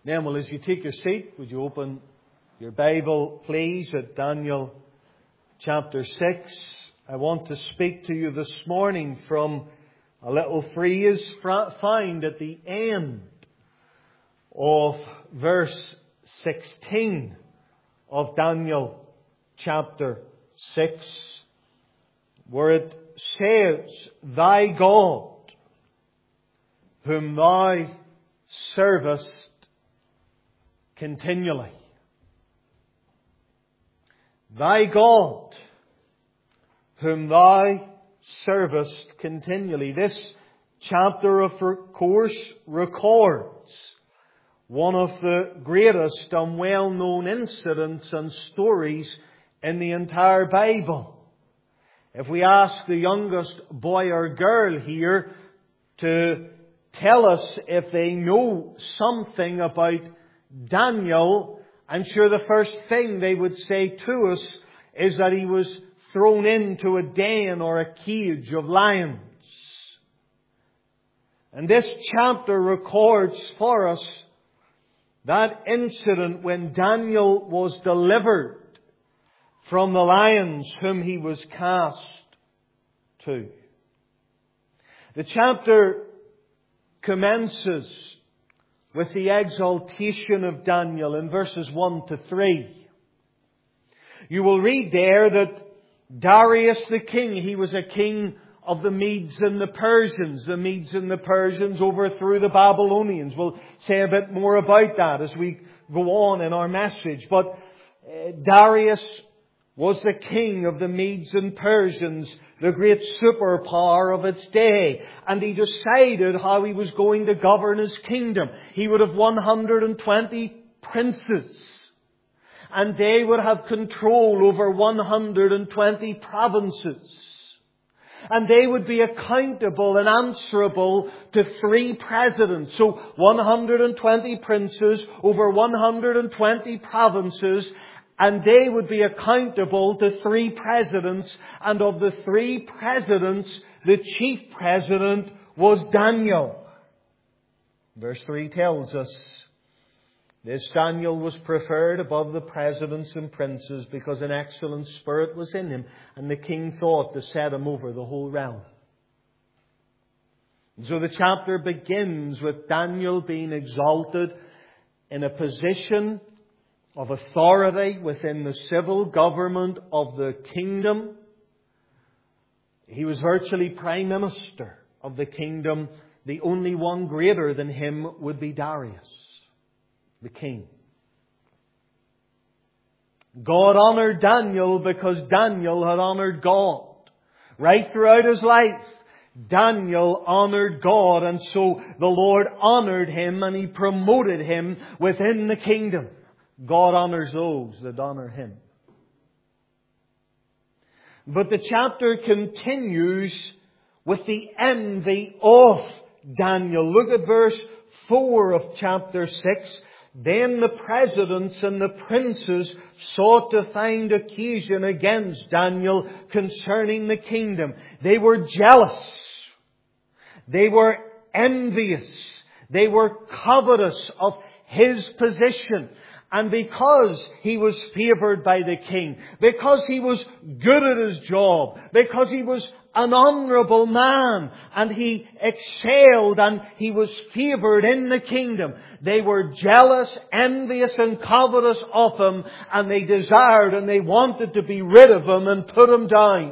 Now, well, as you take your seat, would you open your Bible, please, at Daniel chapter 6. I want to speak to you this morning from a little phrase found at the end of verse 16 of Daniel chapter 6, where it says, "Thy God, whom thou servest continually." Thy God, whom thou servest continually. This chapter, of course, records one of the greatest and well-known incidents and stories in the entire Bible. If we ask the youngest boy or girl here to tell us if they know something about Daniel, I'm sure the first thing they would say to us is that he was thrown into a den or a cage of lions. And this chapter records for us that incident when Daniel was delivered from the lions whom he was cast to. The chapter commences with the exaltation of Daniel in verses 1 to 3. You will read there that Darius the king, he was a king of the Medes and the Persians. The Medes and the Persians overthrew the Babylonians. We'll say a bit more about that as we go on in our message. But Darius was the king of the Medes and Persians, the great superpower of its day. And he decided how he was going to govern his kingdom. He would have 120 princes. And they would have control over 120 provinces. And they would be accountable and answerable to 3 presidents. So 120 princes over 120 provinces. And they would be accountable to 3 presidents. And of the 3 presidents, the chief president was Daniel. Verse 3 tells us, this Daniel was preferred above the presidents and princes because an excellent spirit was in him, and the king thought to set him over the whole realm. And so the chapter begins with Daniel being exalted in a position of authority within the civil government of the kingdom. He was virtually prime minister of the kingdom. The only one greater than him would be Darius, the king. God honoured Daniel because Daniel had honoured God. Right throughout his life, Daniel honoured God, and so the Lord honoured him and He promoted him within the kingdom. God honours those that honour Him. But the chapter continues with the envy of Daniel. Look at verse 4 of chapter 6. Then the presidents and the princes sought to find occasion against Daniel concerning the kingdom. They were jealous. They were envious. They were covetous of his position. And because he was favoured by the king, because he was good at his job, because he was an honourable man, and he excelled and he was favoured in the kingdom, they were jealous, envious and covetous of him, and they desired and they wanted to be rid of him and put him down.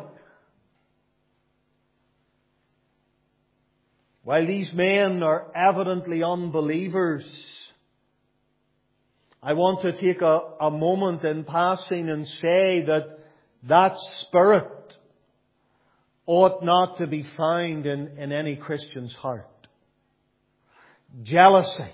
While these men are evidently unbelievers, I want to take a moment in passing and say that that spirit ought not to be found in any Christian's heart. Jealousy,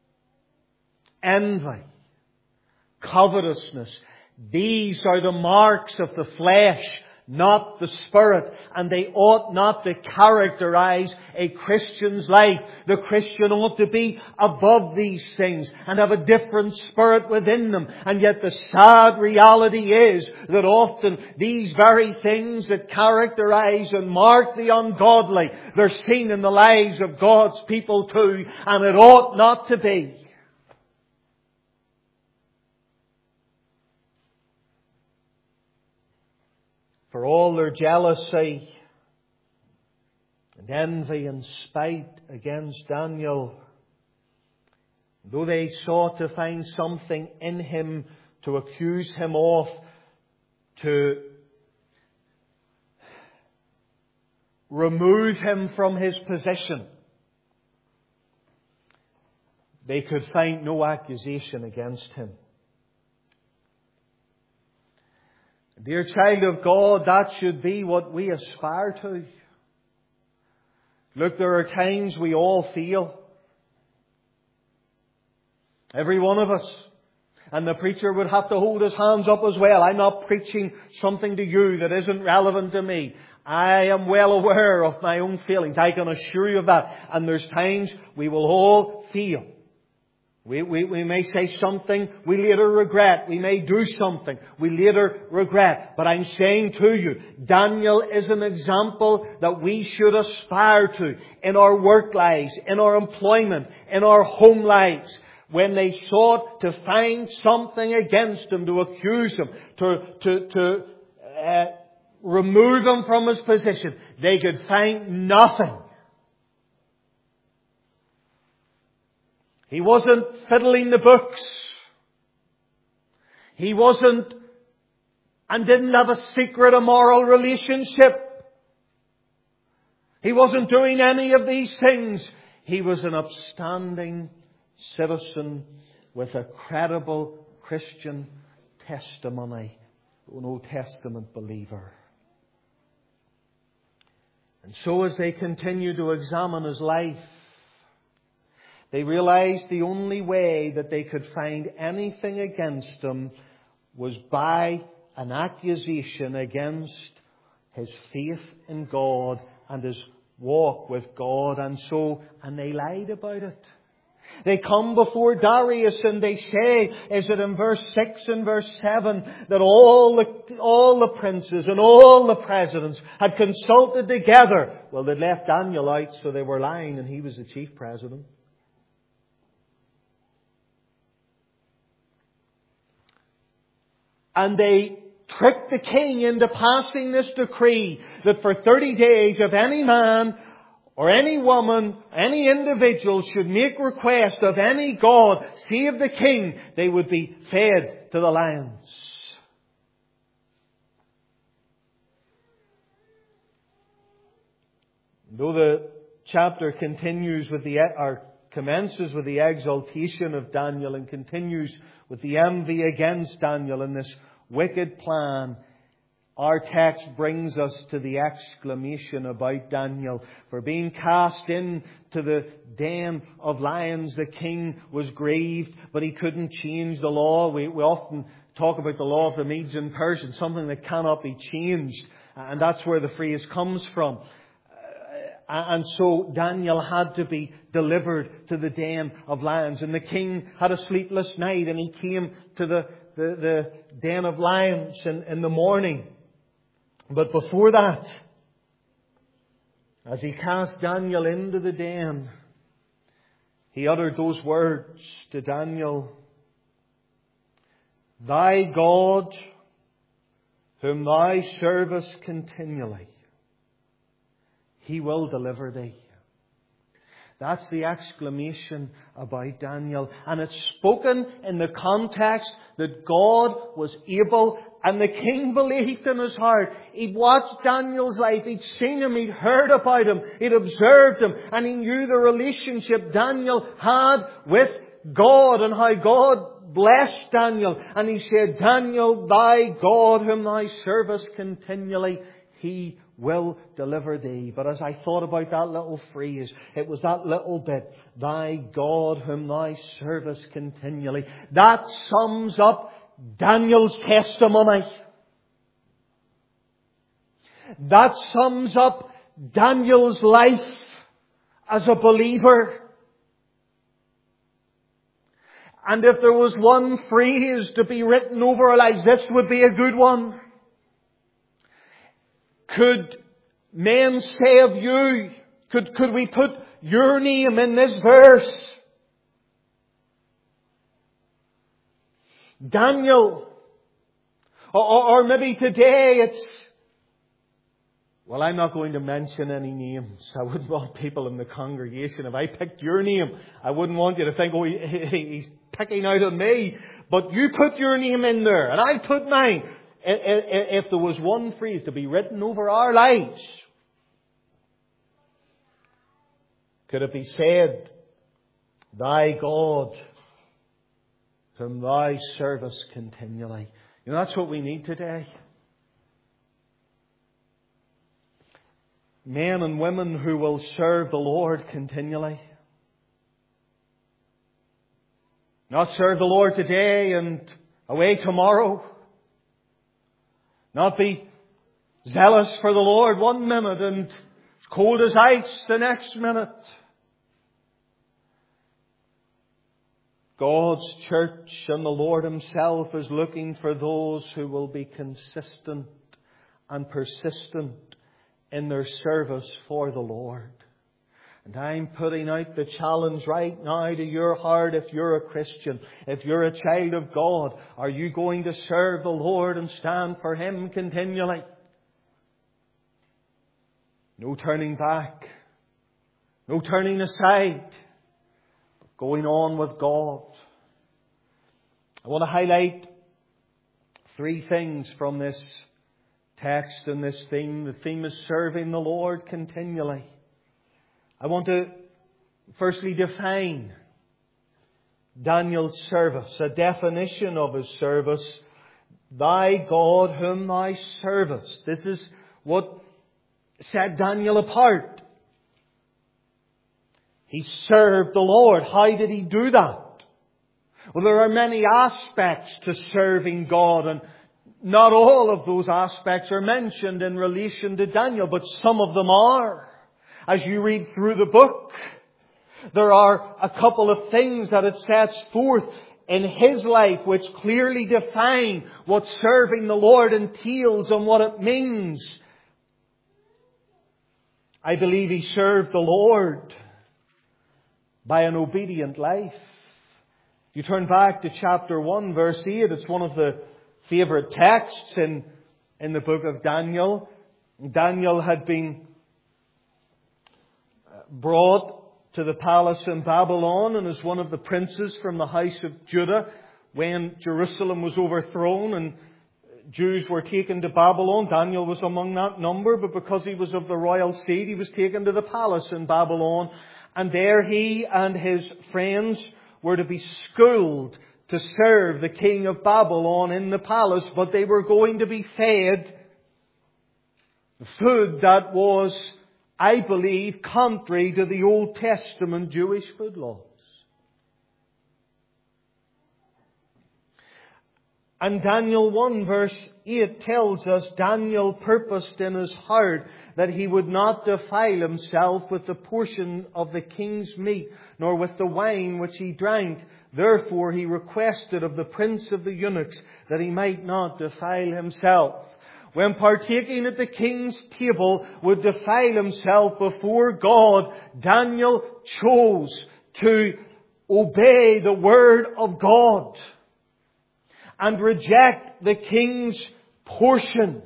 envy, covetousness, these are the marks of the flesh, not the Spirit, and they ought not to characterize a Christian's life. The Christian ought to be above these things and have a different spirit within them. And yet the sad reality is that often these very things that characterize and mark the ungodly, they're seen in the lives of God's people too, and it ought not to be. for all their jealousy and envy and spite against Daniel, though they sought to find something in him to accuse him of, to remove him from his position, they could find no accusation against him. Dear child of God, that should be what we aspire to. Look, there are times we all feel. Every one of us. And the preacher would have to hold his hands up as well. I'm not preaching something to you that isn't relevant to me. I am well aware of my own feelings. I can assure you of that. And there's times we will all feel. We may say something we later regret. We may do something we later regret. But I'm saying to you, Daniel is an example that we should aspire to in our work lives, in our employment, in our home lives. When they sought to find something against him, to accuse him, to remove him from his position, they could find nothing. He wasn't fiddling the books. He wasn't and didn't have a secret immoral relationship. He wasn't doing any of these things. He was an upstanding citizen with a credible Christian testimony, an Old Testament believer. And so as they continue to examine his life, they realized the only way that they could find anything against him was by an accusation against his faith in God and his walk with God. And they lied about it. They come before Darius and they say, is it in verse 6 and verse 7, that all the princes and all the presidents had consulted together. Well, they'd left Daniel out, so they were lying, and he was the chief president. And they tricked the king into passing this decree that for 30 days, if any man or any woman, any individual should make request of any god, save the king, they would be fed to the lions. Though the chapter commences with the exaltation of Daniel and continues with the envy against Daniel in this wicked plan, our text brings us to the exclamation about Daniel. For being cast into the den of lions, the king was grieved, but he couldn't change the law. We often talk about the law of the Medes and Persians, something that cannot be changed. And that's where the phrase comes from. And so Daniel had to be delivered to the den of lions. And the king had a sleepless night, and he came to the den of lions in the morning. But before that, as he cast Daniel into the den, he uttered those words to Daniel: "Thy God, whom thou servest continually, He will deliver thee." That's the exclamation about Daniel. And it's spoken in the context that God was able, and the king believed in his heart. He'd watched Daniel's life. He'd seen him. He'd heard about him. He'd observed him. And he knew the relationship Daniel had with God and how God blessed Daniel. And he said, "Daniel, thy God whom thou servest continually, He will deliver thee." But as I thought about that little phrase, it was that little bit, "thy God whom thou servest continually," that sums up Daniel's testimony. That sums up Daniel's life as a believer. And if there was one phrase to be written over our lives, this would be a good one. Could men say of you, could we put your name in this verse? Daniel. Or maybe today it's Well, I'm not going to mention any names. I wouldn't want people in the congregation. If I picked your name, I wouldn't want you to think, oh, he's picking out on me. But you put your name in there, and I put mine. If there was one phrase to be written over our lives, could it be said, Thy God, whom Thou servest continually? You know, that's what we need today. Men and women who will serve the Lord continually. Not serve the Lord today and away tomorrow. Not be zealous for the Lord one minute and cold as ice the next minute. God's church and the Lord Himself is looking for those who will be consistent and persistent in their service for the Lord. And I'm putting out the challenge right now to your heart, if you're a Christian, if you're a child of God, are you going to serve the Lord and stand for Him continually? No turning back. No turning aside. But going on with God. I want to highlight 3 things from this text and this theme. The theme is serving the Lord continually. I want to firstly define Daniel's service, a definition of his service. Thy God whom thou servest. This is what set Daniel apart. He served the Lord. How did he do that? Well, there are many aspects to serving God, and not all of those aspects are mentioned in relation to Daniel, but some of them are. As you read through the book, there are a couple of things that it sets forth in his life which clearly define what serving the Lord entails and what it means. I believe he served the Lord by an obedient life. If you turn back to chapter 1, verse 8, it's one of the favourite texts in the book of Daniel. Daniel had been brought to the palace in Babylon and as one of the princes from the house of Judah when Jerusalem was overthrown and Jews were taken to Babylon. Daniel was among that number, but because he was of the royal seed, he was taken to the palace in Babylon. And there he and his friends were to be schooled to serve the king of Babylon in the palace, but they were going to be fed food that was, I believe, contrary to the Old Testament Jewish food laws. And Daniel 1 verse 8 tells us Daniel purposed in his heart that he would not defile himself with the portion of the king's meat, nor with the wine which he drank. Therefore he requested of the prince of the eunuchs that he might not defile himself. When partaking at the king's table would defile himself before God, Daniel chose to obey the word of God and reject the king's portion.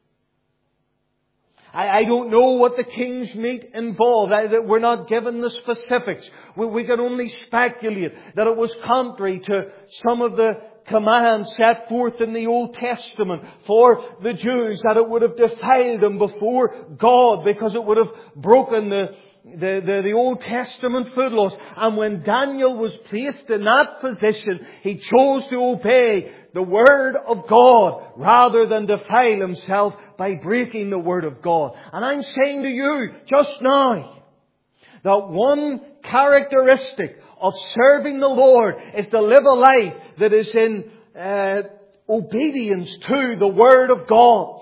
I don't know what the king's meat involved. We're not given the specifics. We can only speculate that it was contrary to some of the commands set forth in the Old Testament for the Jews, that it would have defiled them before God because it would have broken the Old Testament food laws. And when Daniel was placed in that position, he chose to obey the Word of God rather than defile himself by breaking the Word of God. And I'm saying to you just now that one characteristic of serving the Lord is to live a life that is in obedience to the Word of God.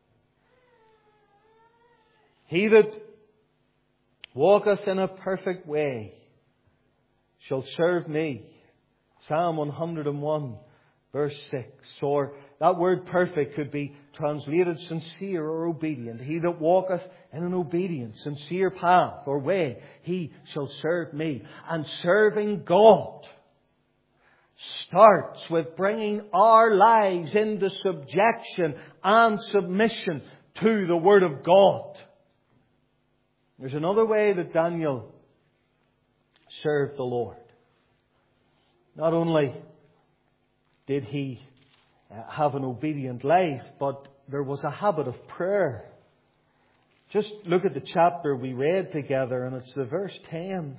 He that walketh in a perfect way shall serve me. Psalm 101 verse 6. Or that word perfect could be translated sincere or obedient. He that walketh in an obedient, sincere path or way, he shall serve me. And serving God starts with bringing our lives into subjection and submission to the Word of God. There's another way that Daniel served the Lord. Not only did he have an obedient life, but there was a habit of prayer. Just look at the chapter we read together, and it's the verse 10.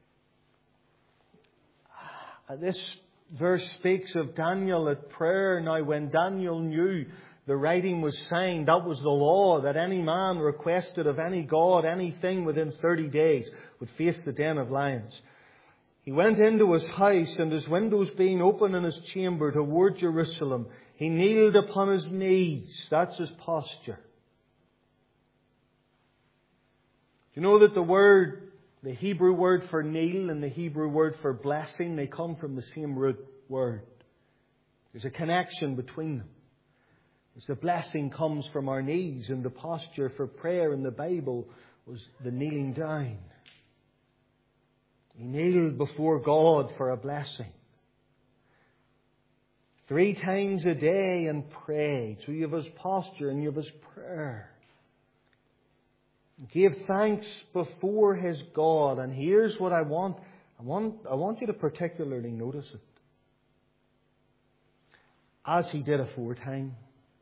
This verse speaks of Daniel at prayer. Now, when Daniel knew the writing was signed, that was the law, that any man requested of any god anything within 30 days would face the den of lions. He went into his house, and his windows being open in his chamber toward Jerusalem, he kneeled upon his knees. That's his posture. You know that the Hebrew word for kneel and the Hebrew word for blessing, they come from the same root word. There's a connection between them. As the blessing comes from our knees, and the posture for prayer in the Bible was the kneeling down. He kneeled before God for a blessing. 3 times a day and prayed. So you have his posture and you have his prayer. Give thanks before his God. And here's what I want. I want you to particularly notice it. As he did aforetime.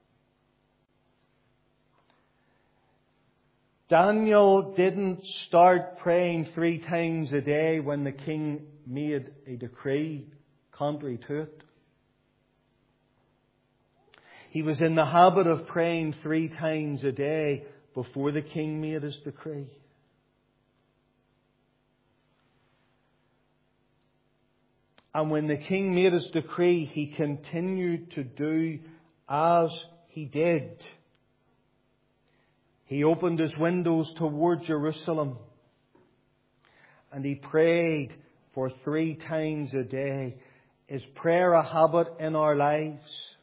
Daniel didn't start praying 3 times a day when the king made a decree contrary to it. He was in the habit of praying 3 times a day before the king made his decree. And when the king made his decree, he continued to do as he did. He opened his windows toward Jerusalem, and he prayed for 3 times a day. Is prayer a habit in our lives?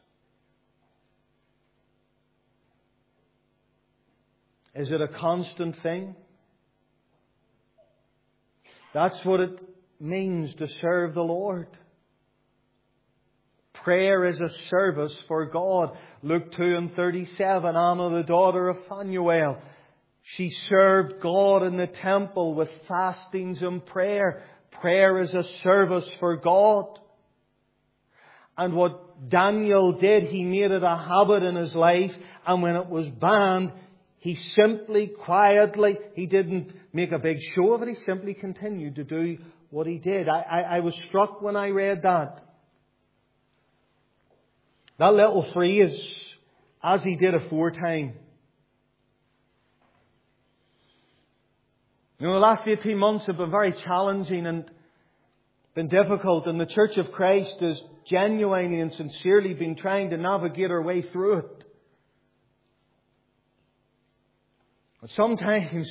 Is it a constant thing? That's what it means to serve the Lord. Prayer is a service for God. Luke 2:37, Anna, the daughter of Phanuel, she served God in the temple with fastings and prayer. Prayer is a service for God. And what Daniel did, he made it a habit in his life. And when it was banned, he simply, quietly, he didn't make a big show of it. He simply continued to do what he did. I was struck when I read that. That little phrase, as he did aforetime. You know, the last 18 months have been very challenging and been difficult. And the Church of Christ has genuinely and sincerely been trying to navigate our way through it. But sometimes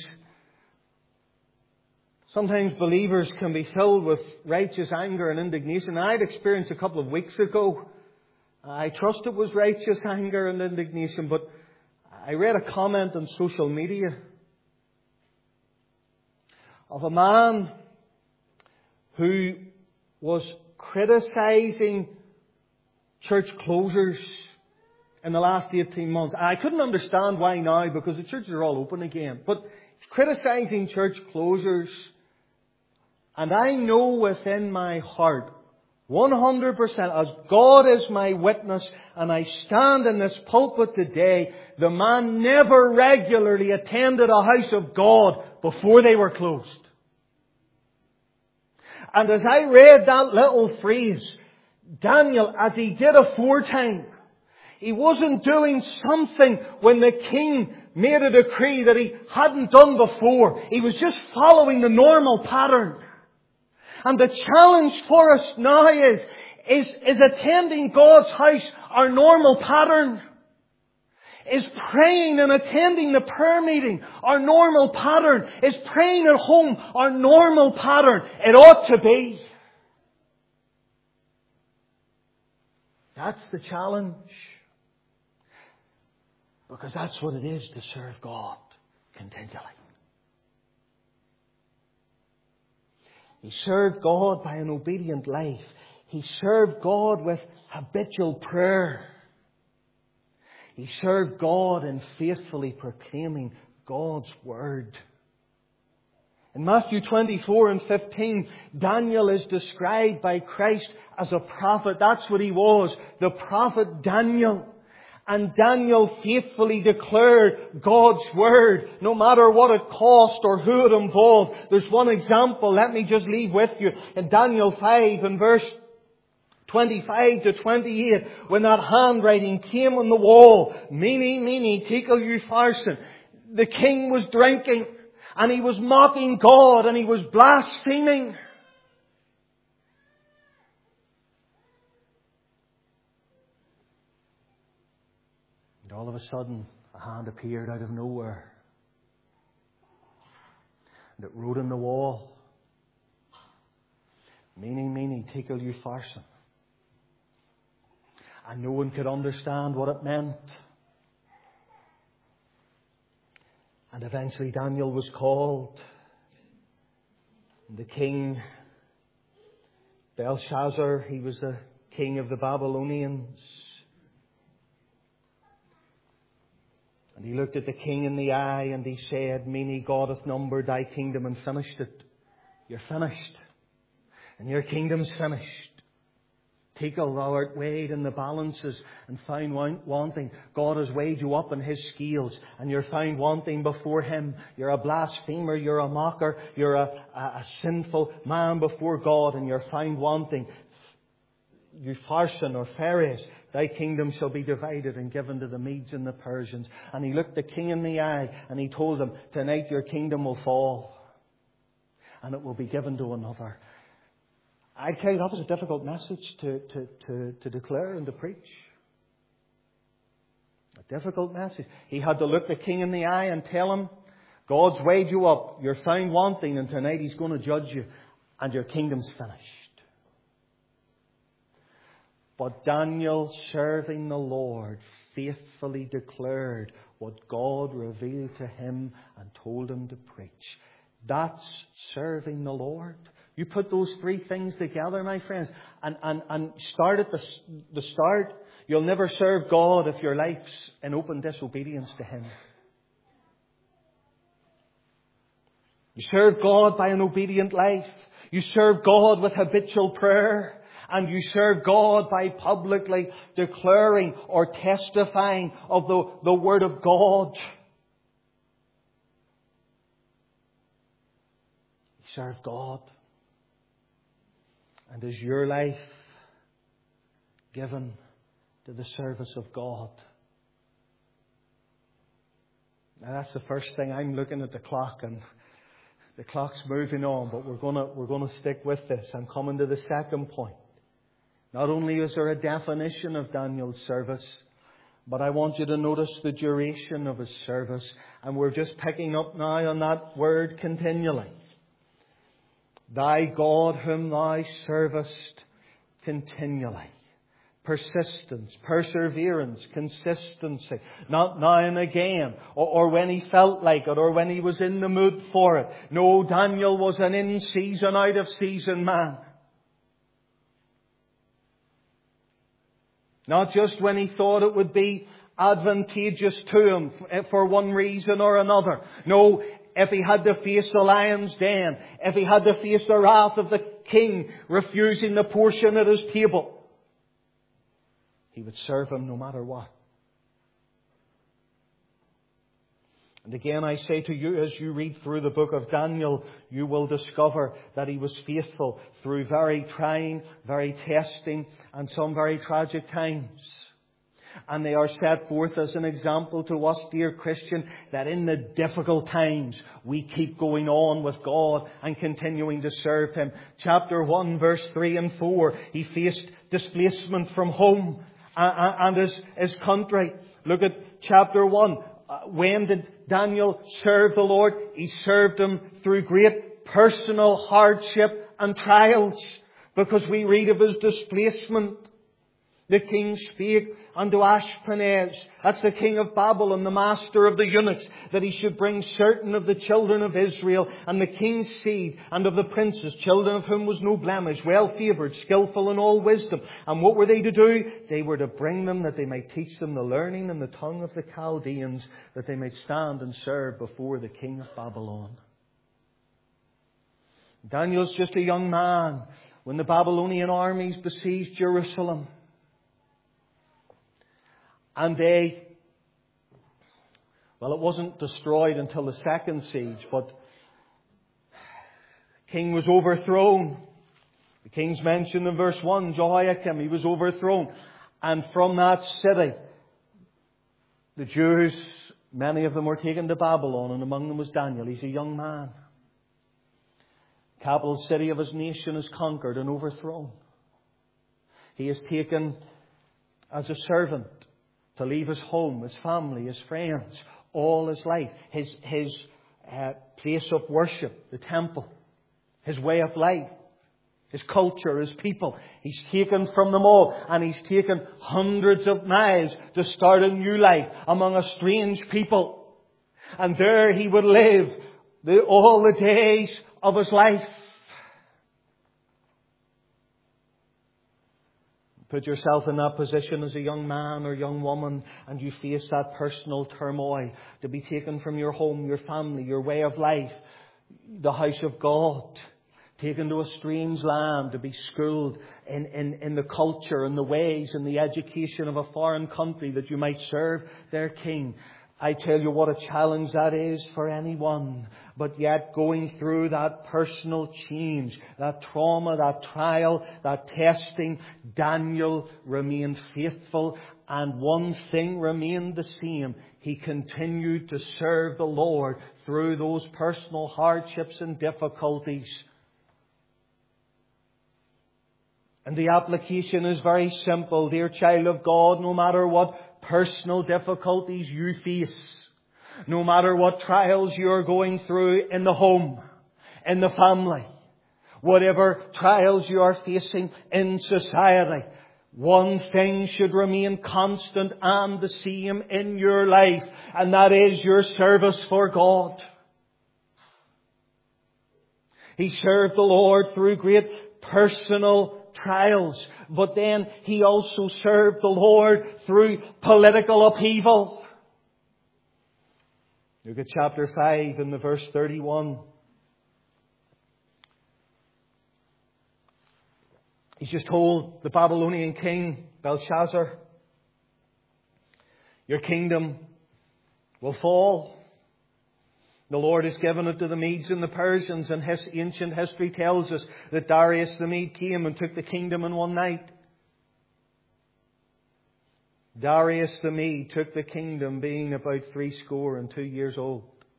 believers can be filled with righteous anger and indignation. I'd experienced a couple of weeks ago. I trust it was righteous anger and indignation, but I read a comment on social media of a man who was criticizing church closures in the last 18 months. I couldn't understand why now, because the churches are all open again. But criticizing church closures, and I know within my heart, 100%, as God is my witness, and I stand in this pulpit today, the man never regularly attended a house of God before they were closed. And as I read that little phrase, Daniel, as he did aforetime, he wasn't doing something when the king made a decree that he hadn't done before. He was just following the normal pattern. And the challenge for us now is attending God's house our normal pattern? Is praying and attending the prayer meeting our normal pattern? Is praying at home our normal pattern? It ought to be. That's the challenge. Because that's what it is to serve God continually. He served God by an obedient life. He served God with habitual prayer. He served God in faithfully proclaiming God's Word. In Matthew 24 and 15, Daniel is described by Christ as a prophet. That's what he was, the prophet Daniel. And Daniel faithfully declared God's Word, no matter what it cost or who it involved. There's one example, let me just leave with you. In Daniel 5 and verse 25 to 28, when that handwriting came on the wall, Mene, Mene, Tekel Upharsin, the king was drinking, and he was mocking God, and he was blaspheming. And all of a sudden, a hand appeared out of nowhere. And it wrote on the wall, Mene, Mene, Tekel Upharsin. And no one could understand what it meant. And eventually Daniel was called. And the king, Belshazzar, he was the king of the Babylonians. And he looked at the king in the eye and he said, Mene, God hath numbered thy kingdom and finished it. You're finished. And your kingdom's finished. Tekel, thou art weighed in the balances and found wanting. God has weighed you up in His scales and you're found wanting before Him. You're a blasphemer, you're a mocker, you're a sinful man before God, and you're found wanting. Upharsin or Phares, thy kingdom shall be divided and given to the Medes and the Persians. And he looked the king in the eye and he told him, tonight your kingdom will fall and it will be given to another. I tell you, that was a difficult message to declare and to preach. A difficult message. He had to look the king in the eye and tell him, God's weighed you up, you're found wanting, and tonight He's going to judge you, and your kingdom's finished. But Daniel, serving the Lord, faithfully declared what God revealed to him and told him to preach. That's serving the Lord. You put those three things together, my friends, and start at the start. You'll never serve God if your life's in open disobedience to Him. You serve God by an obedient life. You serve God with habitual prayer. And you serve God by publicly declaring or testifying of the Word of God. You serve God. And is your life given to the service of God? Now that's the first thing. I'm looking at the clock and the clock's moving on, but we're going to stick with this. I'm coming to the second point. Not only is there a definition of Daniel's service, but I want you to notice the duration of his service. And we're just picking up now on that word continually. Thy God whom thou servest continually. Persistence, perseverance, consistency. Not now and again, or when he felt like it, or when he was in the mood for it. No, Daniel was an in-season, out-of-season man. Not just when he thought it would be advantageous to him for one reason or another. No, if he had to face the lion's den, if he had to face the wrath of the king refusing the portion at his table, he would serve him no matter what. And again, I say to you, as you read through the book of Daniel, you will discover that he was faithful through very trying, very testing, and some very tragic times. And they are set forth as an example to us, dear Christian, that in the difficult times we keep going on with God and continuing to serve Him. Chapter 1, verse 3 and 4, he faced displacement from home and his country. Look at chapter 1. When did Daniel serve the Lord? He served Him through great personal hardship and trials, because we read of his displacement. The king spake unto Ashpenaz, that's the king of Babylon, the master of the eunuchs, that he should bring certain of the children of Israel and the king's seed and of the princes, children of whom was no blemish, well favoured, skillful in all wisdom. And what were they to do? They were to bring them that they might teach them the learning and the tongue of the Chaldeans, that they might stand and serve before the king of Babylon. Daniel's just a young man when the Babylonian armies besieged Jerusalem. And it wasn't destroyed until the second siege, but the king was overthrown. The king's mentioned in verse 1, Jehoiakim, he was overthrown. And from that city, the Jews, many of them were taken to Babylon, and among them was Daniel. He's a young man. The capital city of his nation is conquered and overthrown. He is taken as a servant to leave his home, his family, his friends, all his life, his place of worship, the temple, his way of life, his culture, his people. He's taken from them all, and he's taken hundreds of miles to start a new life among a strange people. And there he would live all the days of his life. Put yourself in that position as a young man or young woman, and you face that personal turmoil, to be taken from your home, your family, your way of life, the house of God, taken to a strange land to be schooled in the culture and the ways and the education of a foreign country, that you might serve their king. I tell you what a challenge that is for anyone. But yet, going through that personal change, that trauma, that trial, that testing, Daniel remained faithful, and one thing remained the same. He continued to serve the Lord through those personal hardships and difficulties. And the application is very simple, dear child of God. No matter what personal difficulties you face, no matter what trials you're going through in the home, in the family, whatever trials you are facing in society, one thing should remain constant and the same in your life, and that is your service for God. He served the Lord through great personal trials, but then he also served the Lord through political upheaval. Look at chapter 5 in the verse 31. He's just told the Babylonian king Belshazzar, your kingdom will fall. The Lord has given it to the Medes and the Persians, and his ancient history tells us that Darius the Mede came and took the kingdom in one night. Darius the Mede took the kingdom being about 62 years old.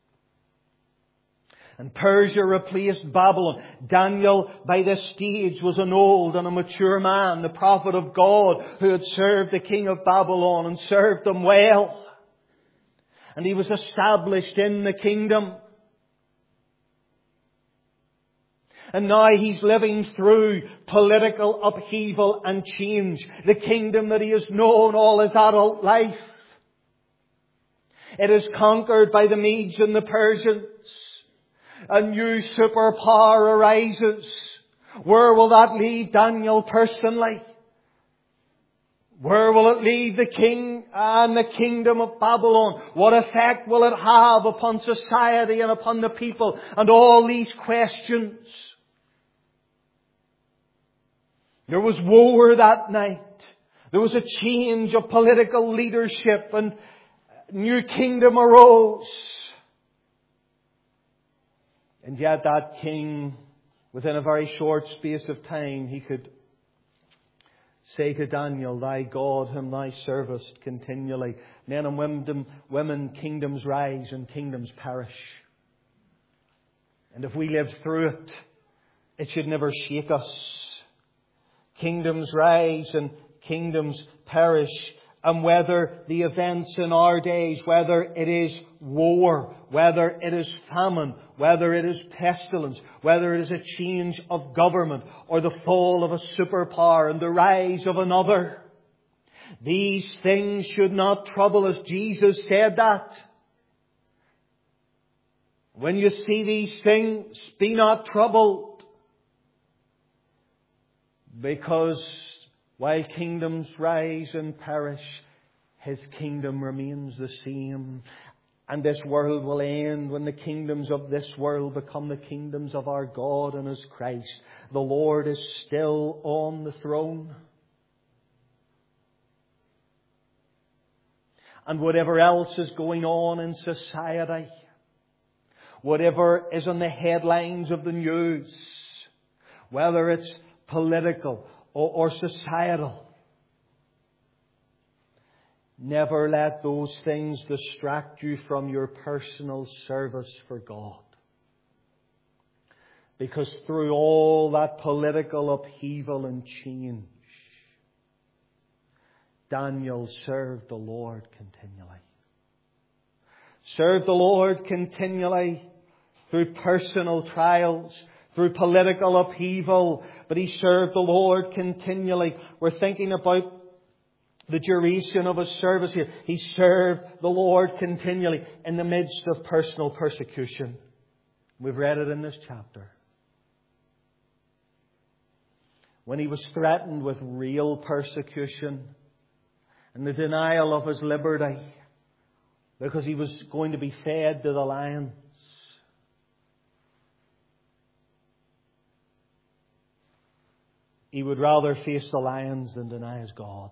And Persia replaced Babylon. Daniel, by this stage, was an old and a mature man, the prophet of God, who had served the king of Babylon and served him well. And he was established in the kingdom. And now he's living through political upheaval and change. The kingdom that he has known all his adult life, it is conquered by the Medes and the Persians. A new superpower arises. Where will that leave Daniel personally? Where will it leave the king and the kingdom of Babylon? What effect will it have upon society and upon the people? And all these questions. There was war that night. There was a change of political leadership, and a new kingdom arose. And yet that king, within a very short space of time, he could say to Daniel, thy God whom thou servest continually. Men and women, kingdoms rise and kingdoms perish. And if we live through it, it should never shake us. Kingdoms rise and kingdoms perish. And whether the events in our days, whether it is war, whether it is famine, whether it is pestilence, whether it is a change of government or the fall of a superpower and the rise of another, These things should not trouble us. Jesus said that. When you see these things, be not troubled. Because while kingdoms rise and perish, His kingdom remains the same. And this world will end when the kingdoms of this world become the kingdoms of our God and His Christ. The Lord is still on the throne. And whatever else is going on in society, whatever is on the headlines of the news, whether it's political or societal, never let those things distract you from your personal service for God. Because through all that political upheaval and change, Daniel served the Lord continually. Served the Lord continually through personal trials, through political upheaval, but he served the Lord continually. We're thinking about the duration of his service here. He served the Lord continually in the midst of personal persecution. We've read it in this chapter. When he was threatened with real persecution and the denial of his liberty because he was going to be fed to the lions, he would rather face the lions than deny his God.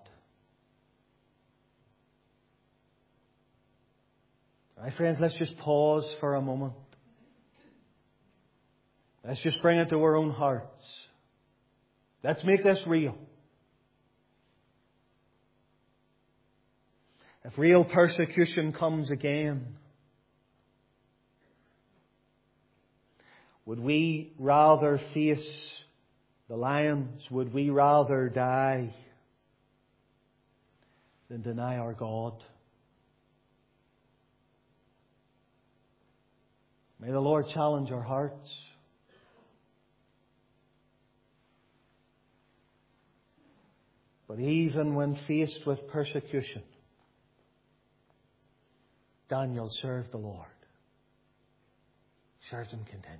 Right, friends, let's just pause for a moment. Let's just bring it to our own hearts. Let's make this real. If real persecution comes again, would we rather face the lions? Would we rather die than deny our God? May the Lord challenge our hearts. But even when faced with persecution, Daniel served the Lord. Served Him continually.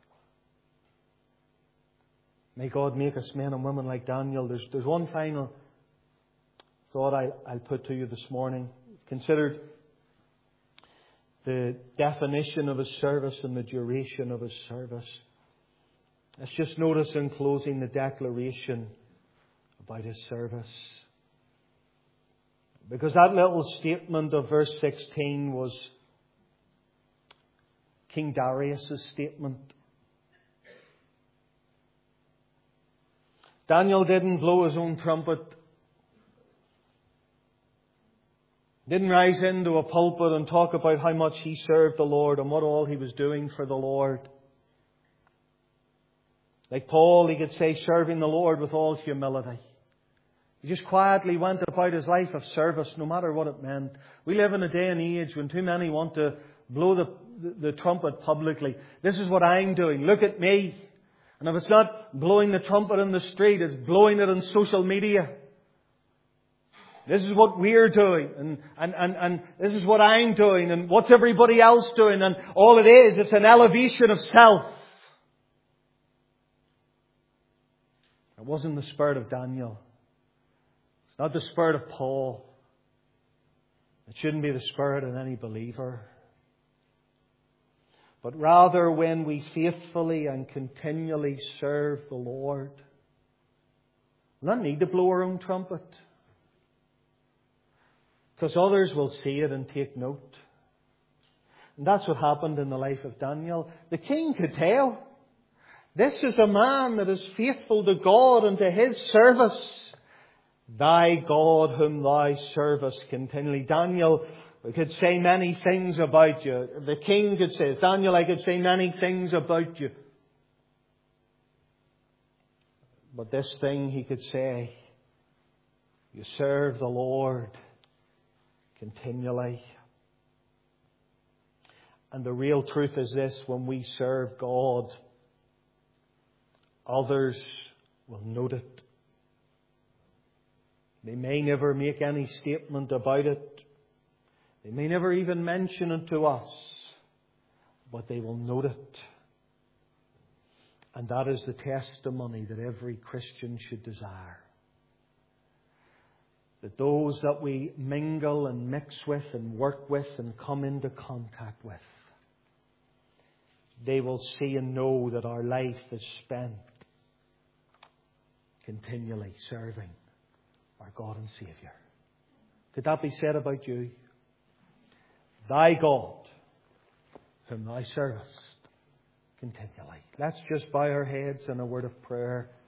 May God make us men and women like Daniel. There's one final thought I'll put to you this morning. Considered the definition of his service and the duration of his service. Let's just notice in closing the declaration about his service. Because that little statement of verse 16 was King Darius' statement. Daniel didn't blow his own trumpet. Didn't rise into a pulpit and talk about how much he served the Lord and what all he was doing for the Lord. Like Paul, he could say, serving the Lord with all humility. He just quietly went about his life of service, no matter what it meant. We live in a day and age when too many want to blow the trumpet publicly. This is what I'm doing. Look at me. And if it's not blowing the trumpet in the street, it's blowing it on social media. This is what we're doing, and this is what I'm doing, and what's everybody else doing, and all it is, it's an elevation of self. It wasn't the spirit of Daniel. It's not the spirit of Paul. It shouldn't be the spirit of any believer. But rather, when we faithfully and continually serve the Lord, we don't need to blow our own trumpet. Because others will see it and take note. And that's what happened in the life of Daniel. The king could tell. This is a man that is faithful to God and to His service. Thy God whom thou servest continually. Daniel, we could say many things about you. The king could say, Daniel, I could say many things about you. But this thing he could say, you serve the Lord continually. And the real truth is this: when we serve God, others will note it. They may never make any statement about it. They may never even mention it to us. But they will note it. And that is the testimony that every Christian should desire. That those that we mingle and mix with and work with and come into contact with, they will see and know that our life is spent continually serving our God and Saviour. Could that be said about you? Thy God, whom thou servest continually. Let's just bow our heads in a word of prayer.